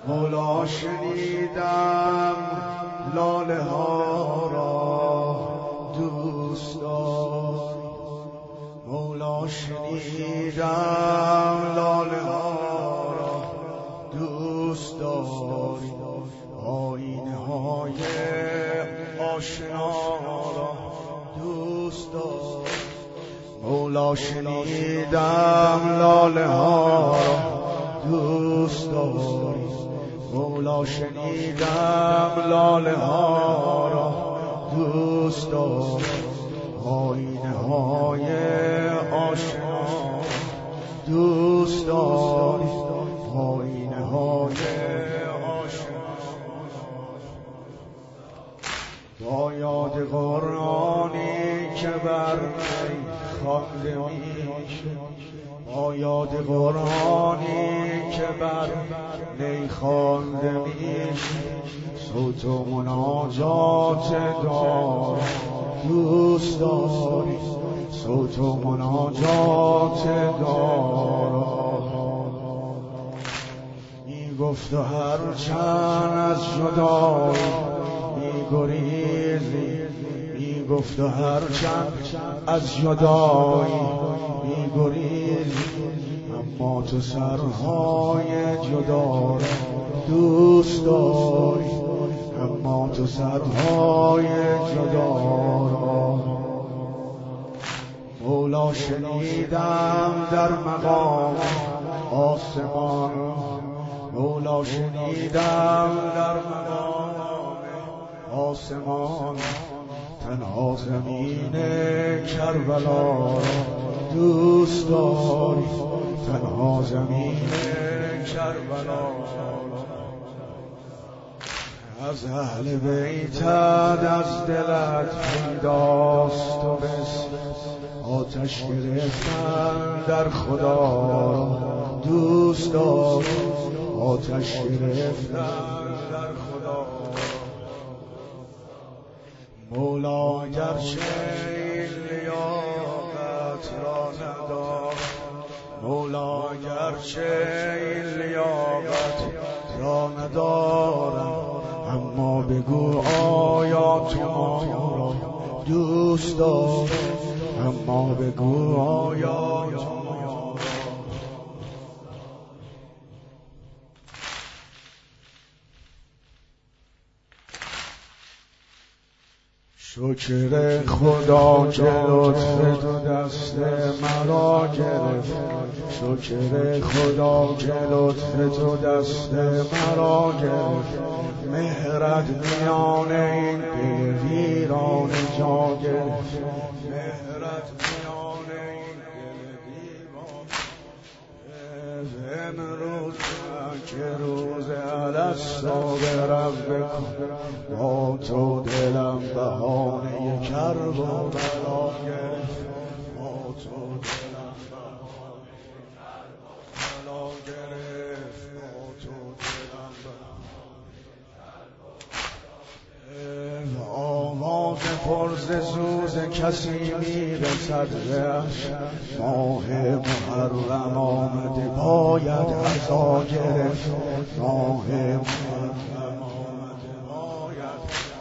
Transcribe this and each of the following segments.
مولا شنیدم لاله ها را دوست داری، مولا شنیدم لاله ها را دوست داری، آینه های آشنا را دوست داری. مولا شنیدم لاله ها را دوست داری، مولا شنیدم لاله ها را دوست داری، آینه های آشنا دوست داری، آینه های آشنا. با یاد قرآنی که بر می خوانده میشه، با یاد قرآنی که بر می خوانده میشه، صوت و مناجات دار دوست داری، صوت و مناجات دار. میگفت و هر چند از جدایی میگریزی، میگفت و هر چند از جدایی میگریزی، اما تو سرهای جدا را دوست داری، اما تو سرهای جدا را. مولا شنیدم در مقام آسمان، مولا شنیدم در مقام آسمان، تنها زمین کربلا را دوست داری، تنها زمین کربلا. از اهل بیتت از دلت پیداست و بس، آتش گرفتن در خدا را دوست داری، آتش گرفتن در خدا. مولا گرچه این لیاقت را ندار، مولا گرچه این لیاقت را ندارم، اما بگو آیا تو ما را دوست داری، اما بگو آیا تو ما را. شکر خدا که لطف تو دست مرا گرفت، شکر خدا که لطف تو دست مرا گرفت، مهرت میان این دل ویران جا گرفت، مهرت میان این دل ویران. امروز که روز الستا برم بکن، با تو دلم بهانه کرب و بلا گرفت، با تو دلم بهانه کرب و بلا گرفت، با تو دلم بهانه کرب و بلا گرفت. آواز پرز سوز کسی میرسد بهش، ماه محرم آمده باید عزا گرفت، ماه محرم آمده باید.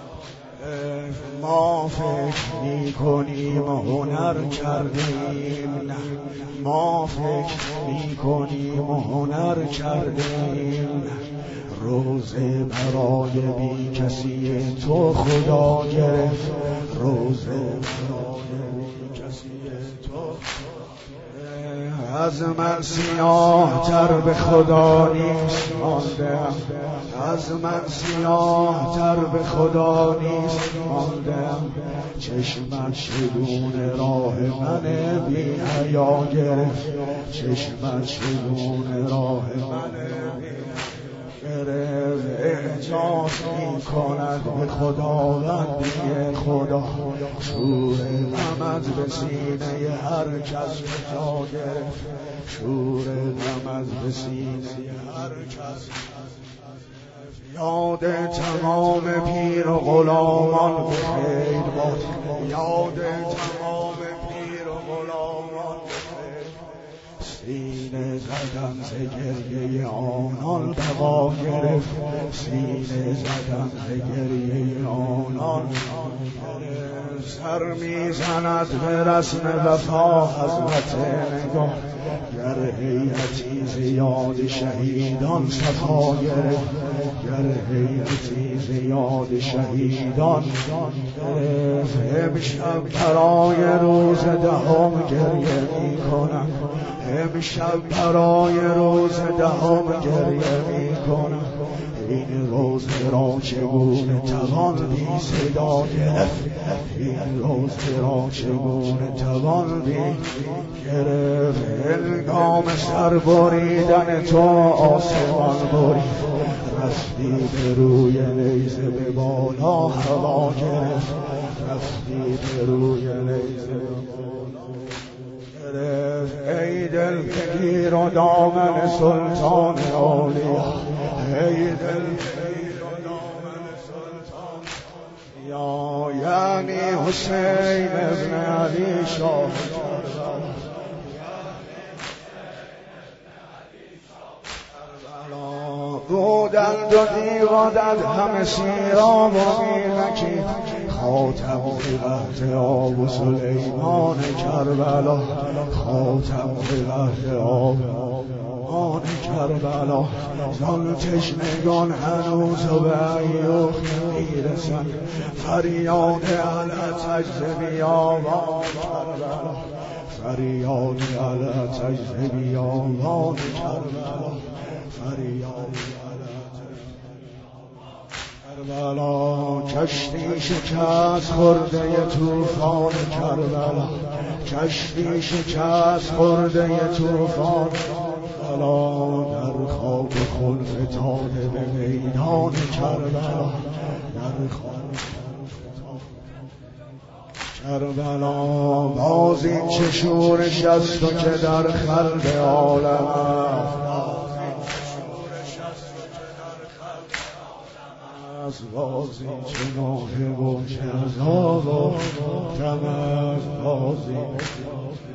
ما فکر میکنیم هنر کردیم، نه ما فکر میکنیم هنر کردیم، روزه برای بی کسی تو خدا گرفت، روزه برای بی کسی تو. از من سیاه تر به خدا نیست ماندم، از من سیاه تر به خدا نیست ماندم، چشمت شگون راه من بی حیا گرفت، چشمت شگون راه من بی گرفت. احساس می کند به خداوندی خدا، شور غمت به سینه هر کس جا گرفت، شور غمت به سینه هر کس. یاد تمام پیر و غلامان به خیر باد، یاد تمام پیر و غلامان به خیر. سینه زدم ز گریه آنان بقا گرفت، سینه زدم ز گریه آنان سر میزند به رسم وفا حضرت نگاه، گر حیرتی زیاد شهیدان صفا گرفت، گر حیرتی زیاد شهیدان گرفت. امشب برای روز دهم گریه میکنم، امشب برای روز دهم گریه میکنم. این روز را چگونه توان بی صدا گرفت، این روز را چگونه توان بی گرفت. هنگام سر بریدن تو آسمان برید، رفتی به روی نیزه به بالا هوا گرفت، رفتی به روی نیزه به بالا گرفت. ای دل بگیر و دامن سلطان اولیا، ای دل بگیر و دامن سلطان اولیا، یعنی حسین ابن علی شاه بودند و دیوادد همه سیراب و میرکید، خاتم به وقت آب سلیمان کربلا، خاتم به وقت آب کربلا. زان تشنگان هنوز و به ایوخ میرسند، فریاد علت بیابان کربلا، فریاد علت بیابان کربلا، فریاد کربلا. کشتی شکست خورده طوفان کربلا، کشتی شکست خورده طوفان کربلا. در خاک خون فتاده به میدان کربلا، در خاک کربلا. باز این چه شورش است و که در قلب عالم است، باز این چه ناله و چه عذاب و غم است، باز این